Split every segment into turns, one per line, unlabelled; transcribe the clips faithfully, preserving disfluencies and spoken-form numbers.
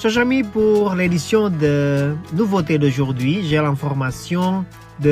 Chers amis, pour l'édition de nouveautés d'aujourd'hui, j'ai l'information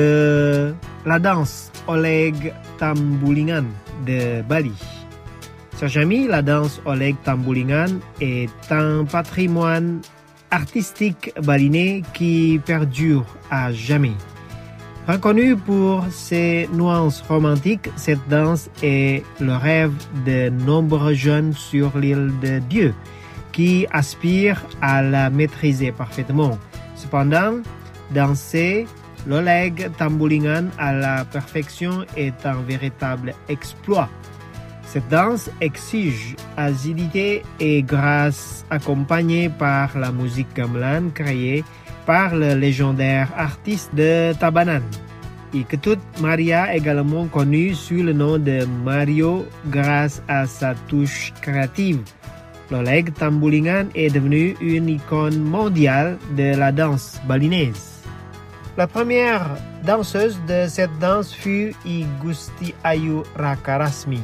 de la danse Oleg Tambulingan de Bali. Chers amis, la danse Oleg Tambulingan est un patrimoine artistique balinais qui perdure à jamais. Reconnue pour ses nuances romantiques, cette danse est le rêve de nombreux jeunes sur l'île de Dieu qui aspirent à la maîtriser parfaitement. Cependant, danser l'Oleg Tambulingan à la perfection est un véritable exploit. Cette danse exige agilité et grâce accompagnée par la musique gamelan créée par le légendaire artiste de Tabanan. Iketut Maria, également connu sous le nom de Mario grâce à sa touche créative. L'Oleg Tambulingan est devenu une icône mondiale de la danse balinaise. La première danseuse de cette danse fut I Gusti Ayu Rakarasmi,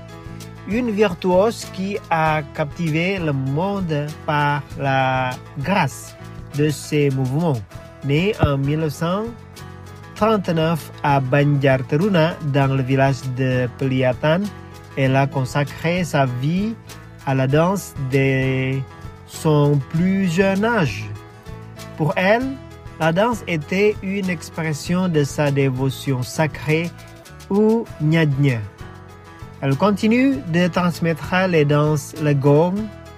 une virtuose qui a captivé le monde par la grâce de ses mouvements. Née en dix-neuf cent trente-neuf à Banjarteruna, dans le village de Peliatan, elle a consacré sa vie à la danse dès son plus jeune âge. Pour elle, la danse était une expression de sa dévotion sacrée ou nyadnya. Elle continue de transmettre les danses Legong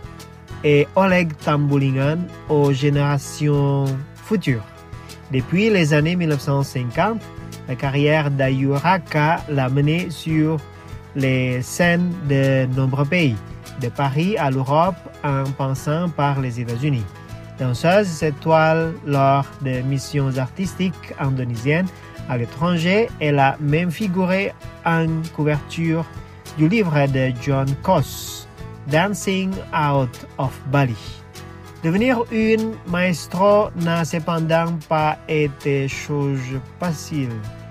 et Oleg Tambulingan aux générations futures. Depuis les années dix-neuf cent cinquante, la carrière d'Ayu Raka l'a menée sur les scènes de nombreux pays, de Paris à l'Europe en passant par les États-Unis. Danseuse, cette toile lors de missions artistiques indonésiennes à l'étranger, elle a même figuré en couverture du livre de John Koss, Dancing Out of Bali. Devenir une maestro n'a cependant pas été chose facile.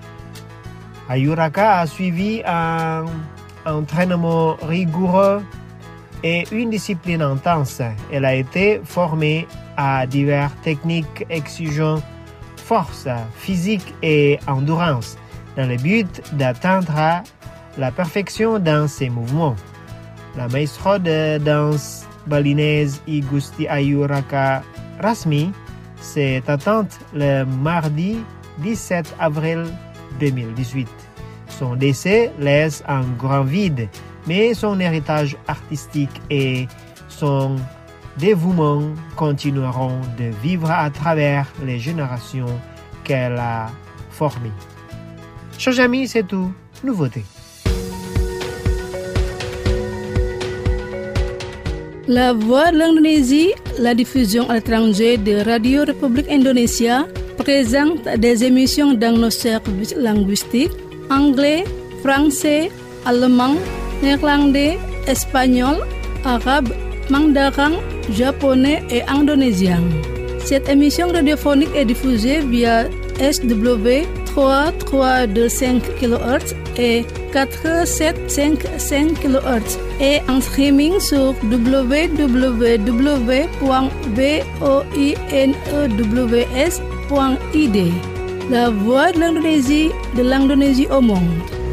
Ayu Raka a suivi un entraînement rigoureux et une discipline intense. Elle a été formée à diverses techniques exigeant force physique et endurance dans le but d'atteindre la perfection dans ses mouvements. La maestro de danse balinaise I Gusti Ayu Rakarasmi s'est atteinte le mardi dix-sept avril deux mille dix-huit. Son décès laisse un grand vide, mais son héritage artistique et son dévouement continueront de vivre à travers les générations qu'elle a formées. Chers amis, c'est tout. Nouveauté.
La Voix de l'Indonésie, la diffusion à l'étranger de Radio République Indonésia, présente des émissions dans nos services linguistiques anglais, français, allemand, néerlandais, espagnol, arabe, mandarin, japonais et indonésien. Cette émission radiophonique est diffusée via S W trois mille trois cent vingt-cinq kilohertz et quatre mille sept cent cinquante-cinq kilohertz et en streaming sur w w w point voinews point I D. La voix de l'Indonésie, de l'Indonésie au monde.